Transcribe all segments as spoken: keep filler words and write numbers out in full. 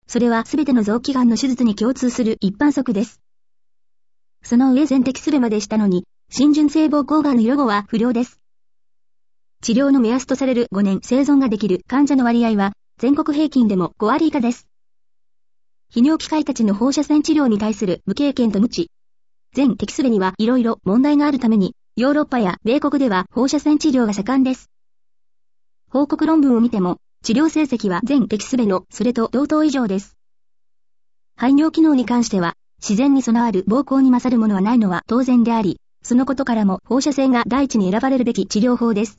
それはすべての臓器がんの手術に共通する一般則です。その上全摘すべまでしたのに、浸潤性膀胱がんの予後は不良です。治療の目安とされるごねん生存ができる患者の割合は、全国平均でもごわり以下です。泌尿器科医たちの放射線治療に対する無経験と無知。全摘すべには色々問題があるために、ヨーロッパや米国では放射線治療が盛んです。報告論文を見ても、治療成績は全摘すべのそれと同等以上です。排尿機能に関しては、自然に備わる膀胱に勝るものはないのは当然であり、そのことからも放射線が第一に選ばれるべき治療法です。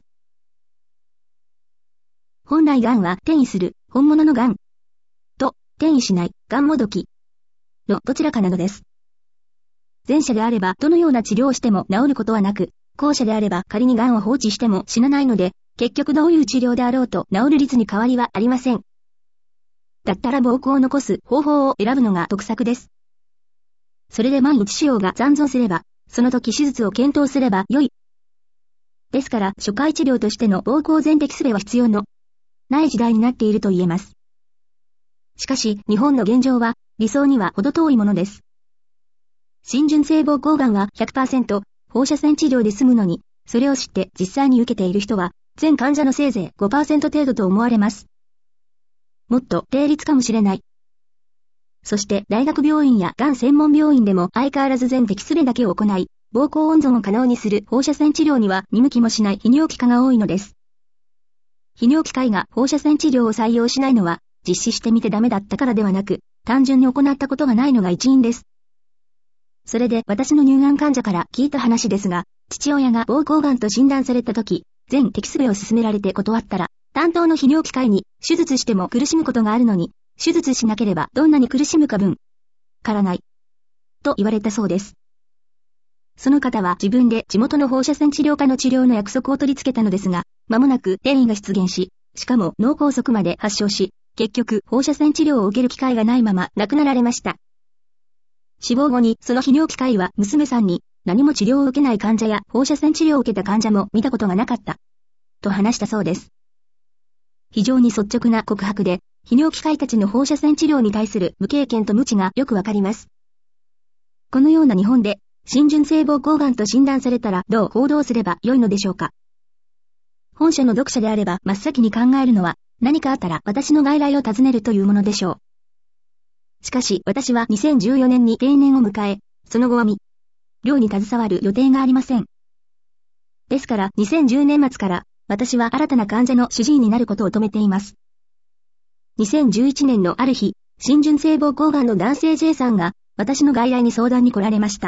本来癌は転移する本物の癌と転移しない癌もどきのどちらかなのです。前者であればどのような治療をしても治ることはなく、後者であれば仮に癌を放置しても死なないので、結局どういう治療であろうと治る率に変わりはありません。だったら膀胱を残す方法を選ぶのが得策です。それで万一腫瘍が残存すれば、その時手術を検討すればよい。ですから初回治療としての膀胱全摘すべは必要のない時代になっていると言えます。しかし日本の現状は理想には程遠いものです。浸潤性膀胱がんは ひゃくパーセント 放射線治療で済むのに、それを知って実際に受けている人は全患者のせいぜい ごパーセント 程度と思われます。もっと低率かもしれない。そして大学病院やがん専門病院でも相変わらず全摘すべだけを行い、膀胱温存を可能にする放射線治療には見向きもしない泌尿器科が多いのです。泌尿器科医が放射線治療を採用しないのは、実施してみてダメだったからではなく、単純に行ったことがないのが一因です。それで私の乳がん患者から聞いた話ですが、父親が膀胱がんと診断されたとき、全摘すべを勧められて断ったら、担当の泌尿器科医に手術しても苦しむことがあるのに、手術しなければどんなに苦しむか分からない。と言われたそうです。その方は自分で地元の放射線治療科の治療の約束を取り付けたのですが、間もなく転移が出現し、しかも脳梗塞まで発症し、結局放射線治療を受ける機会がないまま亡くなられました。死亡後にその泌尿器科医は娘さんに何も治療を受けない患者や放射線治療を受けた患者も見たことがなかった。と話したそうです。非常に率直な告白で、泌尿器科医たちの放射線治療に対する無経験と無知がよくわかります。このような日本で、浸潤性膀胱がんと診断されたらどう行動すればよいのでしょうか。本書の読者であれば真っ先に考えるのは、何かあったら私の外来を訪ねるというものでしょう。しかし私はにせんじゅうよねんに定年を迎え、その後は未療に携わる予定がありません。ですからにせんじゅうねん末から私は新たな患者の主治医になることを止めています。にせんじゅういちねんのある日、浸潤性膀胱がんの男性 J さんが私の外来に相談に来られました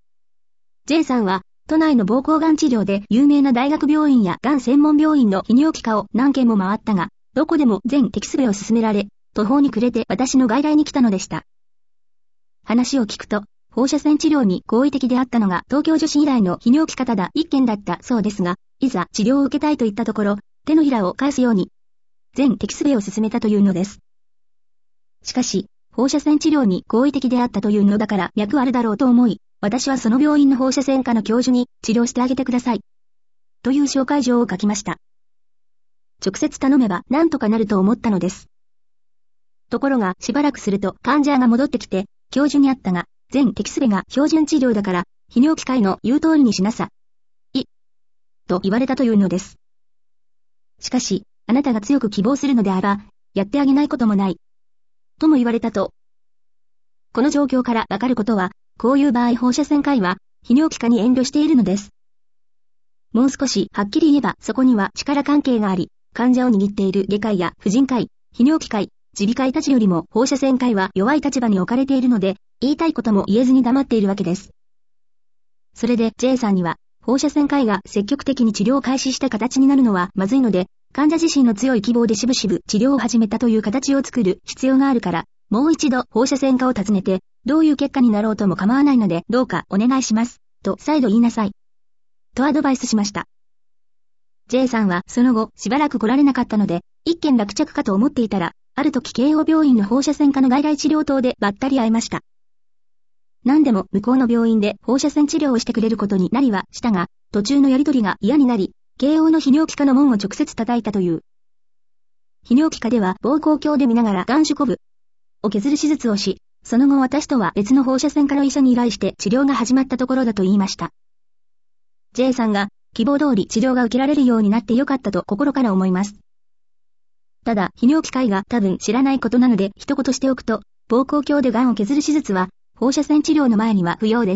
。J さんは都内の膀胱がん治療で有名な大学病院やがん専門病院の泌尿器科を何軒も回ったが、どこでも全摘すべを勧められ、途方に暮れて私の外来に来たのでした。話を聞くと、放射線治療に好意的であったのが東京女子医大の泌尿器科ただ一件だったそうですが、いざ治療を受けたいと言ったところ、手のひらを返すように、全摘すべを勧めたというのです。しかし、放射線治療に好意的であったというのだから脈あるだろうと思い、私はその病院の放射線科の教授に治療してあげてください。という紹介状を書きました。直接頼めば何とかなると思ったのです。ところがしばらくすると患者が戻ってきて、教授に会ったが、全摘すべが標準治療だから、泌尿器科医の言う通りにしなさい。と言われたというのです。しかし、あなたが強く希望するのであれば、やってあげないこともない。とも言われたと。この状況からわかることは、こういう場合放射線科医は、泌尿器科に遠慮しているのです。もう少しはっきり言えばそこには力関係があり、患者を握っている外科医や婦人科医、泌尿器科医、耳鼻科医たちよりも放射線科医は弱い立場に置かれているので、言いたいことも言えずに黙っているわけです。それで J さんには、放射線科医が積極的に治療を開始した形になるのはまずいので、患者自身の強い希望でしぶしぶ治療を始めたという形を作る必要があるから、もう一度放射線科を訪ねて、どういう結果になろうとも構わないのでどうかお願いします、と再度言いなさい。とアドバイスしました。J さんはその後しばらく来られなかったので、一件落着かと思っていたら、ある時慶応病院の放射線科の外来治療棟でばったり会いました。何でも向こうの病院で放射線治療をしてくれることになりはしたが、途中のやりとりが嫌になり、慶応の泌尿器科の門を直接叩いたという。泌尿器科では膀胱鏡で見ながら眼種コブを削る手術をし、その後私とは別の放射線科の医者に依頼して治療が始まったところだと言いました。J さんが希望通り治療が受けられるようになってよかったと心から思います。ただ、泌尿器科医が多分知らないことなので一言しておくと、膀胱鏡で癌を削る手術は、放射線治療の前には不要です。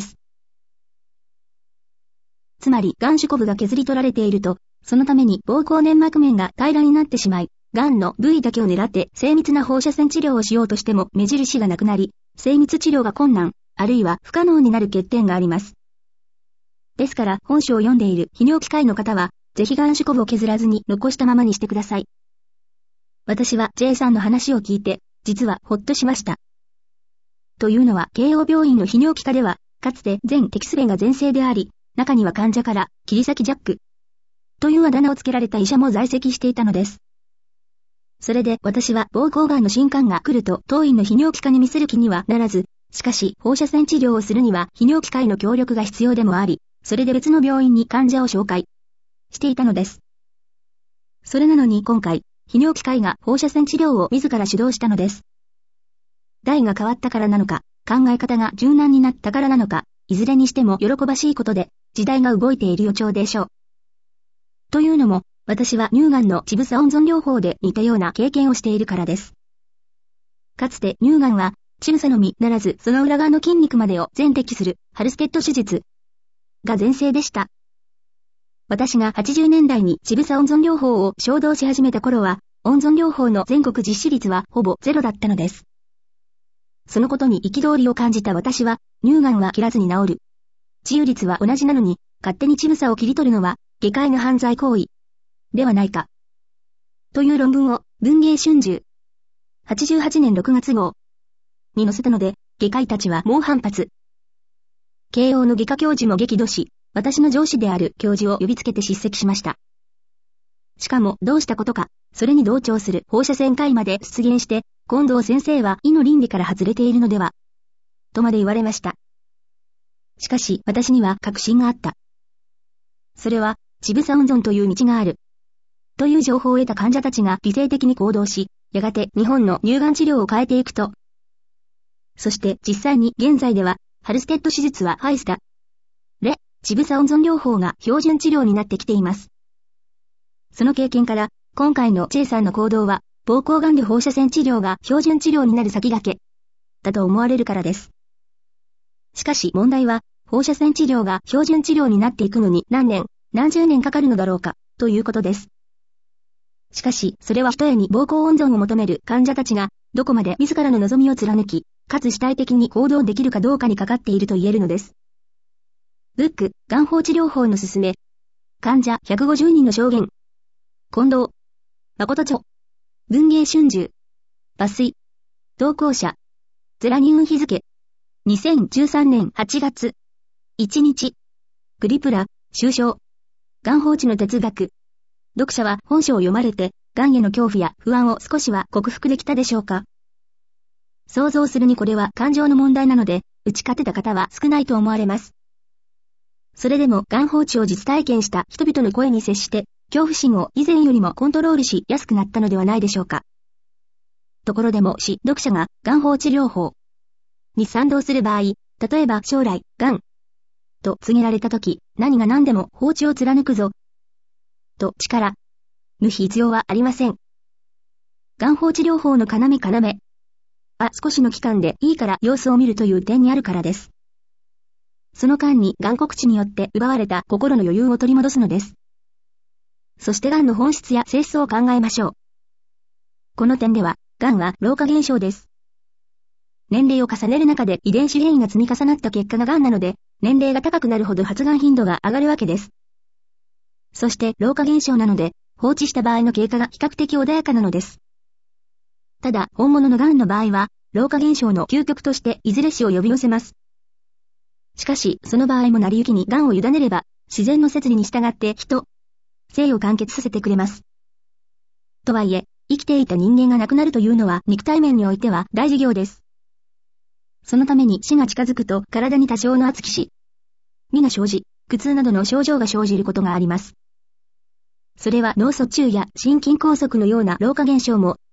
つまり、癌種コブが削り取られていると、そのために膀胱粘膜面が平らになってしまい、癌の部位だけを狙って精密な放射線治療をしようとしても目印がなくなり、精密治療が困難、あるいは不可能になる欠点があります。ですから、本書を読んでいる泌尿器科医の方は、ぜひ癌種コブを削らずに残したままにしてください。私は J さんの話を聞いて、実はほっとしました。というのは、慶応病院の泌尿器科では、かつて全摘出弁が全盛であり、中には患者から、切り裂きジャック、というあだ名をつけられた医者も在籍していたのです。それで私は膀胱癌の新患が来ると当院の泌尿器科に見せる気にはならず、しかし放射線治療をするには泌尿器科医の協力が必要でもあり、それで別の病院に患者を紹介していたのです。それなのに今回、泌尿器科医が放射線治療を自ら主導したのです。代が変わったからなのか、考え方が柔軟になったからなのか、いずれにしても喜ばしいことで、時代が動いている予兆でしょう。というのも、私は乳がんの乳房温存療法で似たような経験をしているからです。かつて乳がんは、乳房のみならずその裏側の筋肉までを全摘するハルステッド手術が全盛でした。私がはちじゅうねんだいに乳房温存療法を衝動し始めた頃は、温存療法の全国実施率はほぼゼロだったのです。そのことに憤りを感じた私は、乳がんは切らずに治る。治癒率は同じなのに、勝手に乳房を切り取るのは、下界の犯罪行為ではないか。という論文を、文藝春秋、はちじゅうはちねんろくがつ号に載せたので、外科医たちは猛反発。慶応の外科教授も激怒し、私の上司である教授を呼びつけて叱責しました。しかも、どうしたことか、それに同調する放射線科医まで出現して、近藤先生は医の倫理から外れているのでは、とまで言われました。しかし、私には確信があった。それは、乳房温存という道がある。という情報を得た患者たちが理性的に行動し、やがて日本の乳がん治療を変えていくと。そして実際に現在では、ハルステッド手術はハイスタ。で、乳房温存療法が標準治療になってきています。その経験から、今回の J さんの行動は、膀胱がんで放射線治療が標準治療になる先駆け、だと思われるからです。しかし問題は、放射線治療が標準治療になっていくのに何年、何十年かかるのだろうか、ということです。しかし、それは一重に膀胱温存を求める患者たちが、どこまで自らの望みを貫き、かつ主体的に行動できるかどうかにかかっていると言えるのです。ブック、がん放置療法のすすめ。患者ひゃくごじゅうにんの証言。近藤。誠著。文藝春秋。抜粋。投稿者。ゼラニウン日付。にせんじゅうさんねんはちがつ。いちにち。グリプラ、終章。がん放置の哲学。読者は本書を読まれて、がんへの恐怖や不安を少しは克服できたでしょうか。想像するにこれは感情の問題なので、打ち勝てた方は少ないと思われます。それでも、がん放置を実体験した人々の声に接して、恐怖心を以前よりもコントロールしやすくなったのではないでしょうか。ところでもし、読者が、がん放置療法に賛同する場合、例えば将来、がんと告げられたとき、何が何でも放置を貫くぞ、と力、抜き必要はありません。がん放置療法の要要は少しの期間でいいから様子を見るという点にあるからです。その間にがん告知によって奪われた心の余裕を取り戻すのです。そしてがんの本質や性質を考えましょう。この点では、がんは老化現象です。年齢を重ねる中で遺伝子変異が積み重なった結果ががんなので、年齢が高くなるほど発がん頻度が上がるわけです。そして老化現象なので、放置した場合の経過が比較的穏やかなのです。ただ、本物のがんの場合は、老化現象の究極としていずれ死を呼び寄せます。しかし、その場合も成り行きにがんを委ねれば、自然の摂理に従って人、生を完結させてくれます。とはいえ、生きていた人間が亡くなるというのは肉体面においては大事業です。そのために死が近づくと体に多少の圧気し、身が生じ、苦痛などの症状が生じることがあります。それは脳卒中や心筋梗塞のような老化現象も、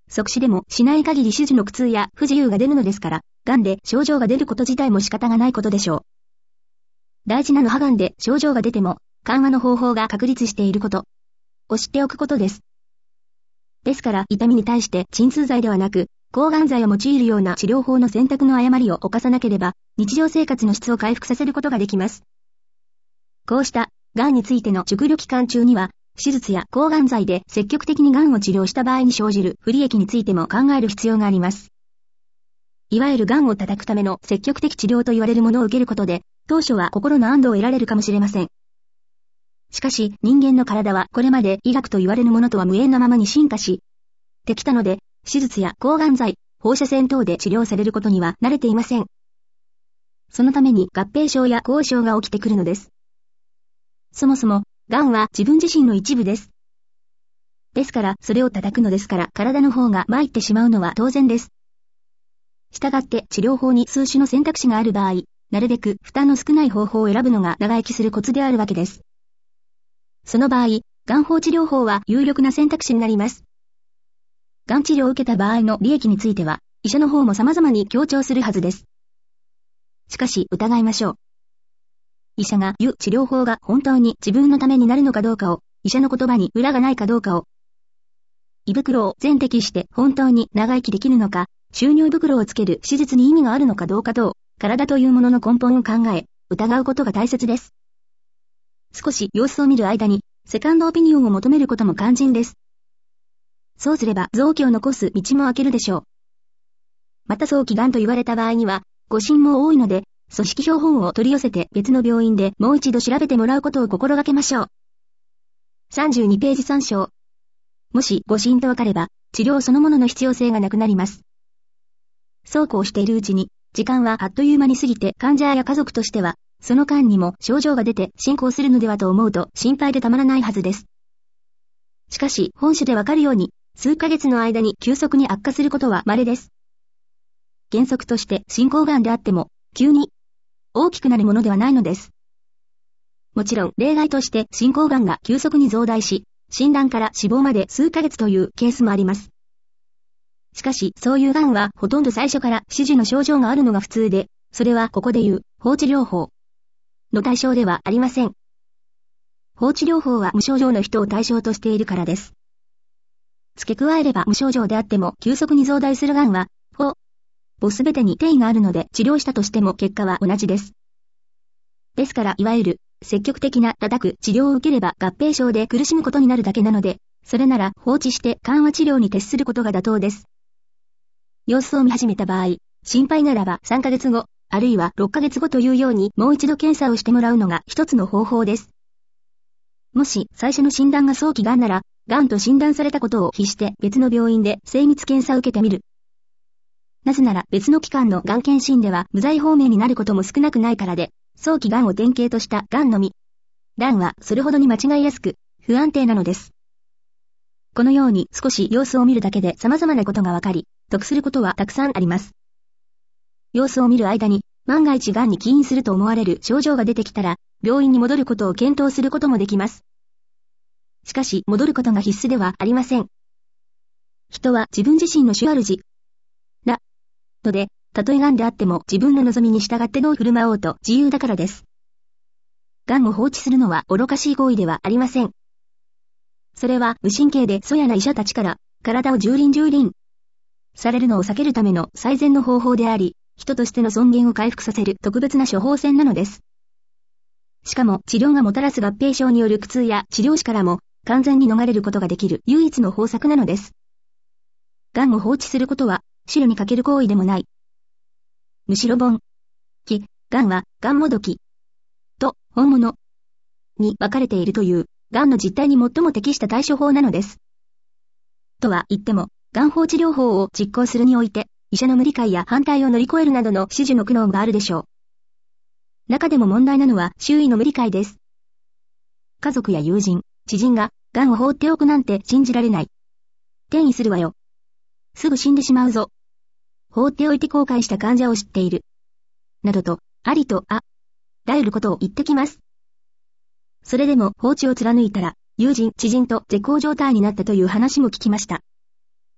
即死でもしない限り手術の苦痛や不自由が出るのですから、癌で症状が出ること自体も仕方がないことでしょう。大事なのは癌で症状が出ても、緩和の方法が確立していることを知っておくことです。ですから痛みに対して鎮痛剤ではなく、抗がん剤を用いるような治療法の選択の誤りを犯さなければ、日常生活の質を回復させることができます。こうした、癌についての熟慮期間中には、手術や抗がん剤で積極的に癌を治療した場合に生じる不利益についても考える必要があります。いわゆる癌を叩くための積極的治療と言われるものを受けることで、当初は心の安堵を得られるかもしれません。しかし、人間の体はこれまで医学と言われるものとは無縁なままに進化してきたので、手術や抗がん剤、放射線等で治療されることには慣れていません。そのために合併症や後遺症が起きてくるのです。そもそも、癌は自分自身の一部です。ですから、それを叩くのですから、体の方が参ってしまうのは当然です。したがって治療法に数種の選択肢がある場合、なるべく負担の少ない方法を選ぶのが長生きするコツであるわけです。その場合、癌放治療法は有力な選択肢になります。癌治療を受けた場合の利益については、医者の方も様々に強調するはずです。しかし疑いましょう。医者が言う治療法が本当に自分のためになるのかどうかを、医者の言葉に裏がないかどうかを、胃袋を全摘して本当に長生きできるのか、収入袋をつける手術に意味があるのかどうかと、体というものの根本を考え、疑うことが大切です。少し様子を見る間に、セカンドオピニオンを求めることも肝心です。そうすれば臓器を残す道も開けるでしょう。また早期癌と言われた場合には、誤診も多いので、組織標本を取り寄せて別の病院でもう一度調べてもらうことを心がけましょう。さんじゅうにページ参照。もし誤診とわかれば、治療そのものの必要性がなくなります。そうこうしているうちに、時間はあっという間に過ぎて患者や家族としては、その間にも症状が出て進行するのではと思うと心配でたまらないはずです。しかし、本書でわかるように、数ヶ月の間に急速に悪化することは稀です。原則として進行癌であっても、急に大きくなるものではないのです。もちろん例外として進行癌が急速に増大し、診断から死亡まで数ヶ月というケースもあります。しかし、そういう癌はほとんど最初から種々の症状があるのが普通で、それはここでいう放置療法の対象ではありません。放置療法は無症状の人を対象としているからです。付け加えれば無症状であっても急速に増大する癌は、ほぼすべてに転移があるので治療したとしても結果は同じです。ですからいわゆる積極的な叩く治療を受ければ合併症で苦しむことになるだけなので、それなら放置して緩和治療に徹することが妥当です。様子を見始めた場合、心配ならばさんかげつご、あるいはろっかげつごというようにもう一度検査をしてもらうのが一つの方法です。もし最初の診断が早期癌なら、癌と診断されたことを必して別の病院で精密検査を受けてみる。なぜなら別の機関の癌検診では無罪放免になることも少なくないからで、早期癌を典型とした癌のみ。癌はそれほどに間違いやすく、不安定なのです。このように少し様子を見るだけで様々なことがわかり、得することはたくさんあります。様子を見る間に、万が一癌に起因すると思われる症状が出てきたら、病院に戻ることを検討することもできます。しかし、戻ることが必須ではありません。人は自分自身の主主なので、たとえ癌であっても自分の望みに従ってどう振る舞おうと自由だからです。癌を放置するのは愚かしい行為ではありません。それは無神経で粗野な医者たちから体を蹂躙蹂躙されるのを避けるための最善の方法であり、人としての尊厳を回復させる特別な処方箋なのです。しかも治療がもたらす合併症による苦痛や治療死からも完全に逃れることができる唯一の方策なのです。癌を放置することは死路にかける行為でもない。むしろ凡気、癌は癌もどきと本物に分かれているという癌の実態に最も適した対処法なのです。とは言っても、癌放置療法を実行するにおいて、医者の無理解や反対を乗り越えるなどの種々の苦悩があるでしょう。中でも問題なのは周囲の無理解です。家族や友人、知人が癌を放っておくなんて信じられない。転移するわよ。すぐ死んでしまうぞ。放っておいて後悔した患者を知っている。などと、ありとあらゆることを言ってきます。それでも放置を貫いたら、友人、知人と絶好状態になったという話も聞きました。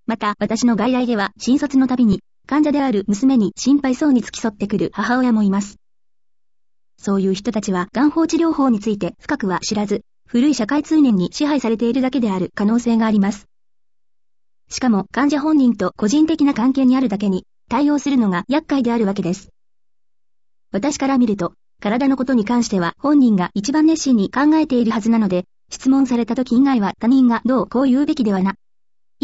また私の外来では診察のたびに患者である娘に心配そうに付き添ってくる母親もいます。そういう人たちはがん放置療法について深くは知らず、古い社会通念に支配されているだけである可能性があります。しかも患者本人と個人的な関係にあるだけに対応するのが厄介であるわけです。私から見ると、体のことに関しては本人が一番熱心に考えているはずなので、質問された時以外は他人がどうこう言うべきではない、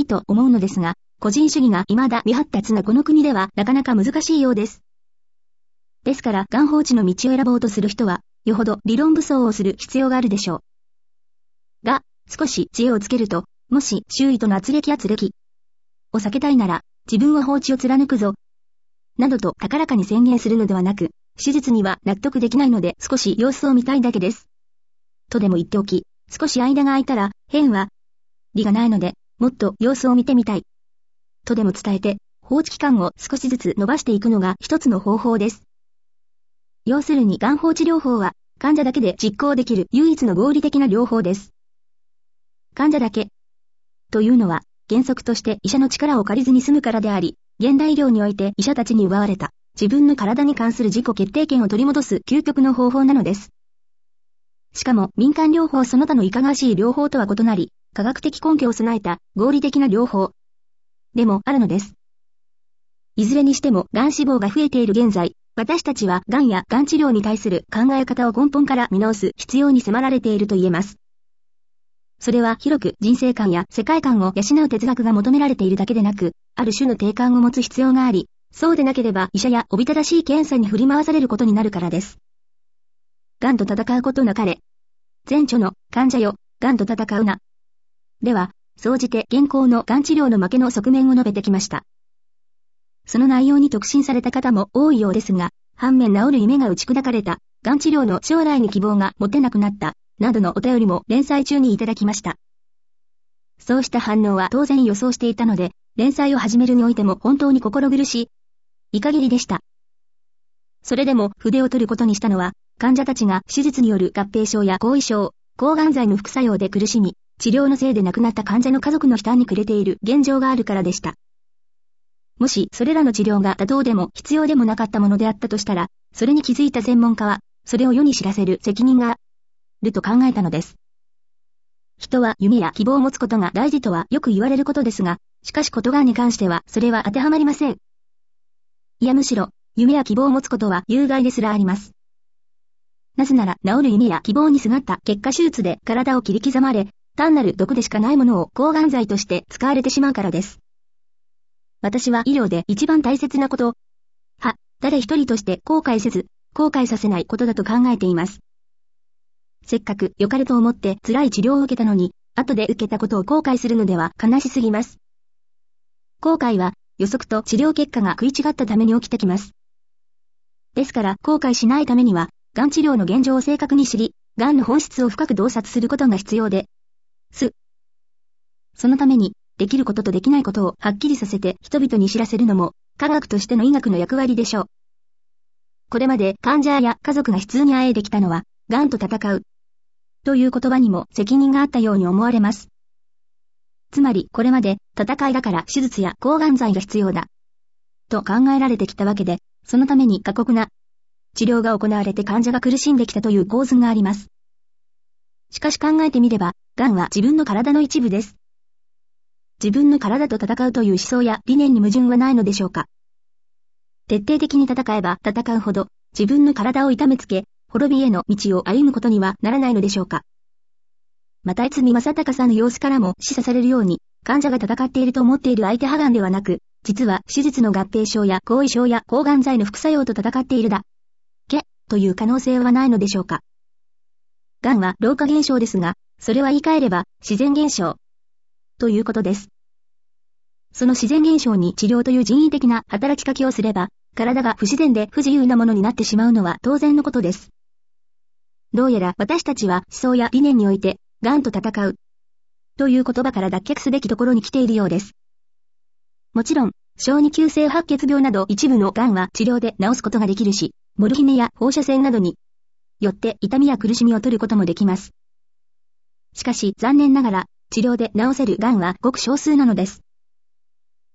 と思うのですが、個人主義が未だ未発達なこの国ではなかなか難しいようです。ですから、がん放置の道を選ぼうとする人は、よほど理論武装をする必要があるでしょう。が、少し知恵をつけると、もし周囲との圧力や圧力を避けたいなら、自分は放置を貫くぞ、などと高らかに宣言するのではなく、手術には納得できないので少し様子を見たいだけです。とでも言っておき、少し間が空いたら、変は、理がないので、もっと様子を見てみたい。とでも伝えて、放置期間を少しずつ伸ばしていくのが一つの方法です。要するに、がん放置療法は、患者だけで実行できる唯一の合理的な療法です。患者だけ。というのは、原則として医者の力を借りずに済むからであり、現代医療において医者たちに奪われた、自分の体に関する自己決定権を取り戻す究極の方法なのです。しかも、民間療法その他のいかがわしい療法とは異なり、科学的根拠を備えた合理的な療法でもあるのです。いずれにしても、がん死亡が増えている現在、私たちはがんやがん治療に対する考え方を根本から見直す必要に迫られていると言えます。それは広く人生観や世界観を養う哲学が求められているだけでなく、ある種の定観を持つ必要があり、そうでなければ医者やおびただしい検査に振り回されることになるからです。がんと戦うことなかれ。前著の患者よ、がんと戦うな。では、総じて現行のがん治療の負けの側面を述べてきました。その内容に特進された方も多いようですが、反面治る夢が打ち砕かれた、がん治療の将来に希望が持てなくなった、などのお便りも連載中にいただきました。そうした反応は当然予想していたので、連載を始めるにおいても本当に心苦しい、い限りでした。それでも筆を取ることにしたのは、患者たちが手術による合併症や後遺症、抗がん剤の副作用で苦しみ、治療のせいで亡くなった患者の家族の負担に暮れている現状があるからでした。もしそれらの治療が妥当でも必要でもなかったものであったとしたら、それに気づいた専門家は、それを世に知らせる責任があると考えたのです。人は夢や希望を持つことが大事とはよく言われることですが、しかしことがんに関してはそれは当てはまりません。いやむしろ、夢や希望を持つことは有害ですらあります。なぜなら治る夢や希望にすがった結果手術で体を切り刻まれ、単なる毒でしかないものを抗がん剤として使われてしまうからです。私は医療で一番大切なこと、は、誰一人として後悔せず、後悔させないことだと考えています。せっかく良かれと思って辛い治療を受けたのに、後で受けたことを後悔するのでは悲しすぎます。後悔は予測と治療結果が食い違ったために起きてきます。ですから後悔しないためには、がん治療の現状を正確に知り、がんの本質を深く洞察することが必要で、す。そのために、できることとできないことをはっきりさせて人々に知らせるのも、科学としての医学の役割でしょう。これまで患者や家族が悲痛にあえいできたのは、がんと戦う。という言葉にも責任があったように思われます。つまりこれまで戦いだから手術や抗がん剤が必要だ。と考えられてきたわけで、そのために過酷な治療が行われて患者が苦しんできたという構図があります。しかし考えてみれば、がんは自分の体の一部です。自分の体と戦うという思想や理念に矛盾はないのでしょうか。徹底的に戦えば戦うほど自分の体を痛めつけ、滅びへの道を歩むことにはならないのでしょうか。また逸見正隆さんの様子からも示唆されるように、患者が戦っていると思っている相手派がんではなく、実は手術の合併症や後遺症や抗がん剤の副作用と戦っているだけという可能性はないのでしょうか。がんは老化現象ですが、それは言い換えれば自然現象ということです。その自然現象に治療という人為的な働きかけをすれば、体が不自然で不自由なものになってしまうのは当然のことです。どうやら私たちは思想や理念において、がんと戦うという言葉から脱却すべきところに来ているようです。もちろん、小児急性白血病など一部のがんは治療で治すことができるし、モルヒネや放射線などによって痛みや苦しみを取ることもできます。しかし残念ながら、治療で治せるがんはごく少数なのです。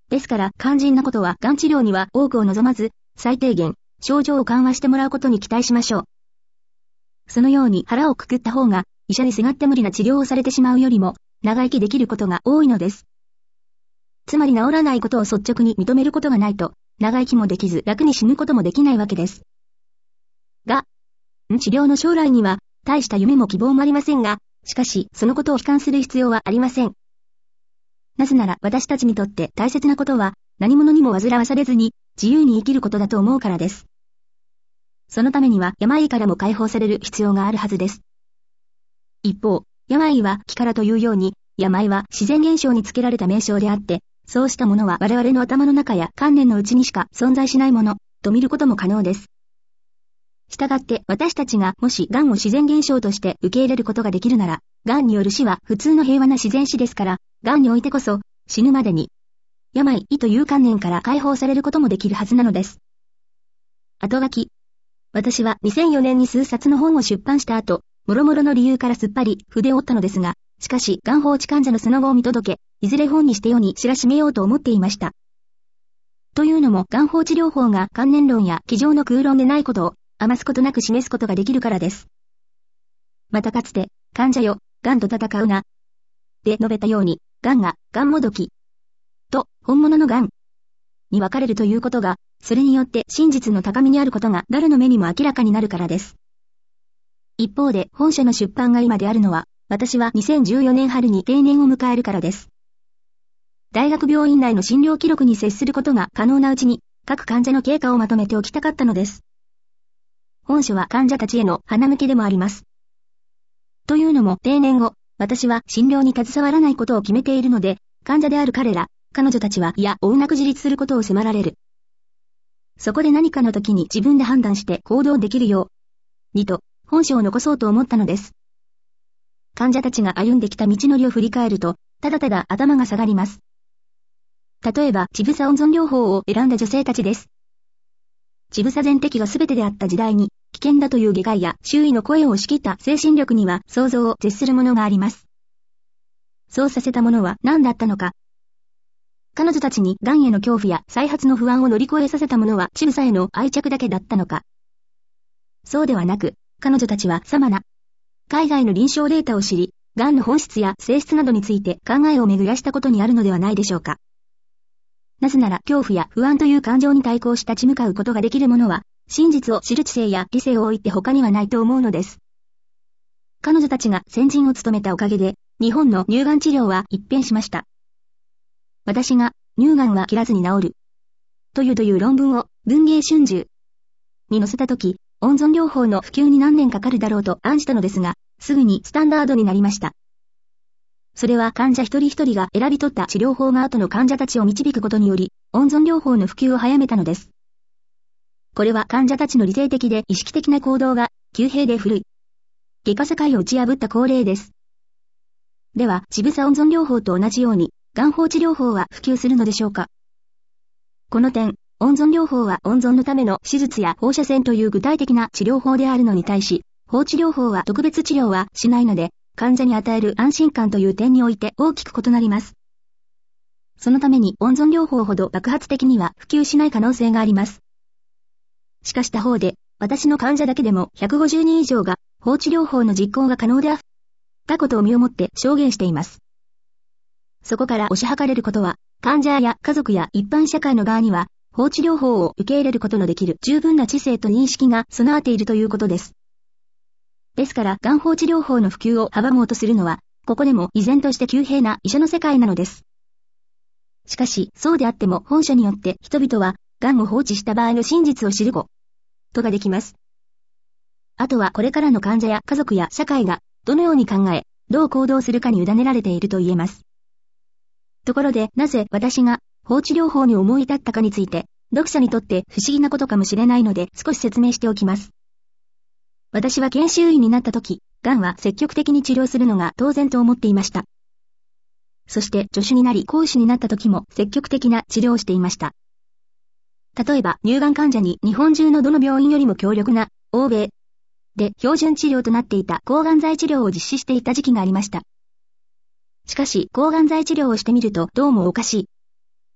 ですから肝心なことはがん治療には多くを望まず、最低限、症状を緩和してもらうことに期待しましょう。そのように腹をくくった方が、医者にすがって無理な治療をされてしまうよりも、長生きできることが多いのです。つまり治らないことを率直に認めることがないと、長生きもできず楽に死ぬこともできないわけです。が、治療の将来には、大した夢も希望もありませんが、しかし、そのことを悲観する必要はありません。なぜなら私たちにとって大切なことは、何者にも煩わされずに、自由に生きることだと思うからです。そのためには病からも解放される必要があるはずです。一方、病は気からというように、病は自然現象につけられた名称であって、そうしたものは我々の頭の中や観念のうちにしか存在しないもの、と見ることも可能です。したがって私たちがもし癌を自然現象として受け入れることができるなら、癌による死は普通の平和な自然死ですから、癌においてこそ死ぬまでに病という観念から解放されることもできるはずなのです。後書き。私はにせんよねんに数冊の本を出版した後、諸々の理由からすっぱり筆を折ったのですが、しかし癌放置患者のその後を見届け、いずれ本にして世に知らしめようと思っていました。というのも癌放置療法が観念論や机上の空論でないことを余すことなく示すことができるからです。またかつて、患者よ、癌と戦うな。で述べたように、癌が、癌もどき。と、本物の癌に分かれるということが、それによって真実の高みにあることが誰の目にも明らかになるからです。一方で、本書の出版が今であるのは、私はにせんじゅうよねん春に定年を迎えるからです。大学病院内の診療記録に接することが可能なうちに、各患者の経過をまとめておきたかったのです。本書は患者たちへの鼻向けでもあります。というのも定年後、私は診療に携わらないことを決めているので、患者である彼ら、彼女たちは嫌おうなく自立することを迫られる。そこで何かの時に自分で判断して行動できるよう、にと、本書を残そうと思ったのです。患者たちが歩んできた道のりを振り返ると、ただただ頭が下がります。例えば、乳房温存療法を選んだ女性たちです。乳房全摘が全てであった時代に、危険だという外界や周囲の声を押し切った精神力には想像を絶するものがあります。そうさせたものは何だったのか。彼女たちに癌への恐怖や再発の不安を乗り越えさせたものは乳房への愛着だけだったのか。そうではなく、彼女たちは様々な海外の臨床データを知り、癌の本質や性質などについて考えを巡らしたことにあるのではないでしょうか。なぜなら恐怖や不安という感情に対抗し立ち向かうことができるものは、真実を知る知性や理性を置いて他にはないと思うのです。彼女たちが先陣を務めたおかげで、日本の乳がん治療は一変しました。私が、乳がんは切らずに治る。というという論文を、文藝春秋に載せたとき、温存療法の普及に何年かかるだろうと案じたのですが、すぐにスタンダードになりました。それは患者一人一人が選び取った治療法が後の患者たちを導くことにより、温存療法の普及を早めたのです。これは患者たちの理性的で意識的な行動が、急平で古い。外科世界を打ち破った恒例です。では、乳房温存療法と同じように、癌放置療法は普及するのでしょうか。この点、温存療法は温存のための手術や放射線という具体的な治療法であるのに対し、放置療法は特別治療はしないので、患者に与える安心感という点において大きく異なります。そのために温存療法ほど爆発的には普及しない可能性があります。しかし他方で、私の患者だけでもひゃくごじゅうにん以上が放置療法の実行が可能であったことを身をもって証言しています。そこから推し量れることは、患者や家族や一般社会の側には、放置療法を受け入れることのできる十分な知性と認識が備わっているということです。ですから、癌放置療法の普及を阻もうとするのは、ここでも依然として急平な医者の世界なのです。しかし、そうであっても本書によって人々は、癌を放置した場合の真実を知ることができます。あとはこれからの患者や家族や社会が、どのように考え、どう行動するかに委ねられていると言えます。ところで、なぜ私が放置療法に思い至ったかについて、読者にとって不思議なことかもしれないので少し説明しておきます。私は研修医になった時、癌は積極的に治療するのが当然と思っていました。そして助手になり講師になった時も積極的な治療をしていました。例えば乳がん患者に日本中のどの病院よりも強力な欧米で標準治療となっていた抗がん剤治療を実施していた時期がありました。しかし抗がん剤治療をしてみるとどうもおかしい。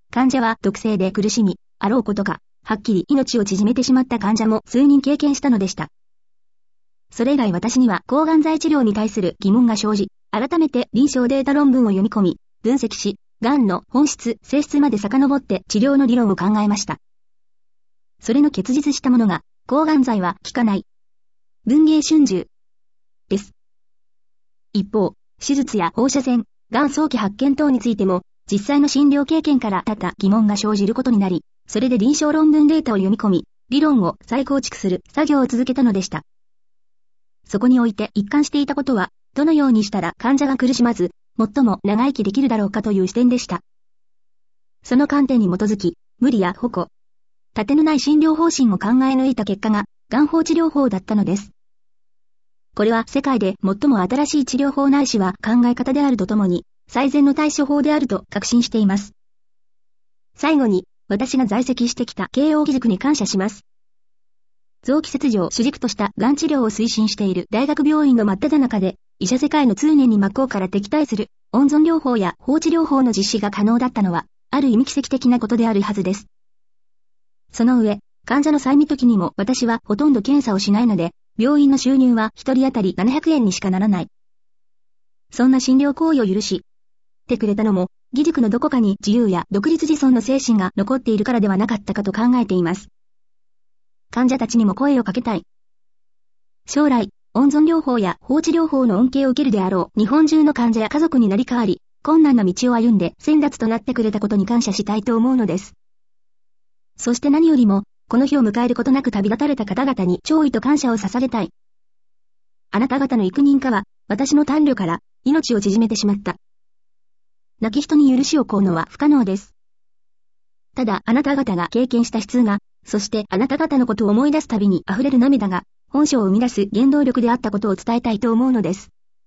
患者は毒性で苦しみ、あろうことか、はっきり命を縮めてしまった患者も数人経験したのでした。それ以来私には抗がん剤治療に対する疑問が生じ、改めて臨床データ論文を読み込み、分析し、がんの本質、性質まで遡って治療の理論を考えました。それの結実したものが、抗がん剤は効かない。文藝春秋です。一方、手術や放射線、がん早期発見等についても、実際の診療経験から多々疑問が生じることになり、それで臨床論文データを読み込み、理論を再構築する作業を続けたのでした。そこにおいて一貫していたことは、どのようにしたら患者が苦しまず、最も長生きできるだろうかという視点でした。その観点に基づき、無理や保護、盾のない診療方針を考え抜いた結果が、がん放置療法だったのです。これは世界で最も新しい治療法ないしは考え方であるとともに、最善の対処法であると確信しています。最後に、私が在籍してきた慶應義塾に感謝します。臓器切除を主軸としたがん治療を推進している大学病院の真っ只中で、医者世界の通念に真っ向から敵対する温存療法や放置療法の実施が可能だったのは、ある意味奇跡的なことであるはずです。その上、患者の再見時にも私はほとんど検査をしないので、病院の収入は一人当たりななひゃくえんにしかならない。そんな診療行為を許してくれたのも、義塾のどこかに自由や独立自尊の精神が残っているからではなかったかと考えています。患者たちにも声をかけたい。将来、温存療法や放置療法の恩恵を受けるであろう日本中の患者や家族になり変わり、困難な道を歩んで先達となってくれたことに感謝したいと思うのです。そして何よりも、この日を迎えることなく旅立たれた方々に弔意と感謝を捧げたい。あなた方の幾人かは、私の短慮から命を縮めてしまった。亡き人に許しを請うのは不可能です。ただあなた方が経験した悲痛が、そしてあなた方のことを思い出すたびに溢れる涙が、本書を生み出す原動力であったことを伝えたいと思うのです。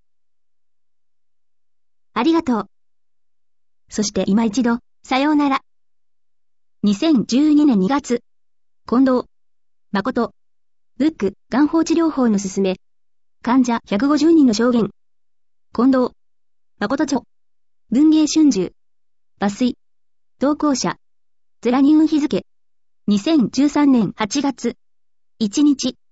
ありがとう。そして今一度、さようなら。にせんじゅうにねんにがつ、近藤誠、ブック、がん放置療法のすすめ。患者ひゃくごじゅうにんの証言。近藤誠著。文藝春秋。抜粋。同行者。ゼラニウム日付。にせんじゅうさんねんはちがつ。いちにち。